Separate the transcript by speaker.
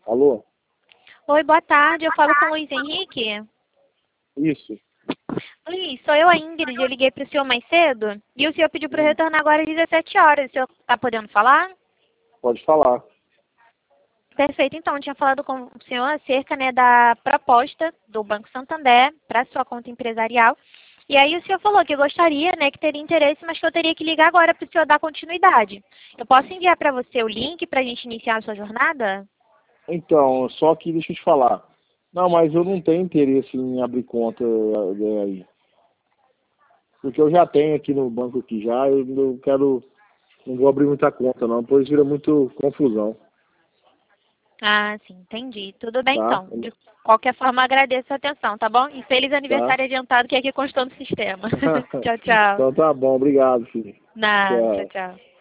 Speaker 1: Alô?
Speaker 2: Oi, boa tarde. Eu falo com o Luiz Henrique.
Speaker 1: Isso.
Speaker 2: Luiz, sou eu, a Ingrid. Eu liguei para o senhor mais cedo e o senhor pediu para eu retornar agora às 17 horas. O senhor está podendo falar?
Speaker 1: Pode falar.
Speaker 2: Perfeito. Então, eu tinha falado com o senhor acerca, né, da proposta do Banco Santander para sua conta empresarial. E aí o senhor falou que gostaria, né, que teria interesse, mas que eu teria que ligar agora para o senhor dar continuidade. Eu posso enviar para você o link para a gente iniciar a sua jornada?
Speaker 1: Então, só que deixa eu te falar. Não, mas eu não tenho interesse em abrir conta aí. Porque eu já tenho aqui no banco aqui já, eu não quero, não vou abrir muita conta não, pois vira muito confusão,
Speaker 2: Ah, sim, entendi. Tudo bem,
Speaker 1: tá?
Speaker 2: então. De qualquer forma, agradeço a atenção, tá bom? E feliz
Speaker 1: Tá?
Speaker 2: aniversário adiantado, que aqui constou no sistema. Tchau, tchau.
Speaker 1: Então tá bom, obrigado, filho.
Speaker 2: Nada, tchau,
Speaker 1: Tchau.
Speaker 2: tchau.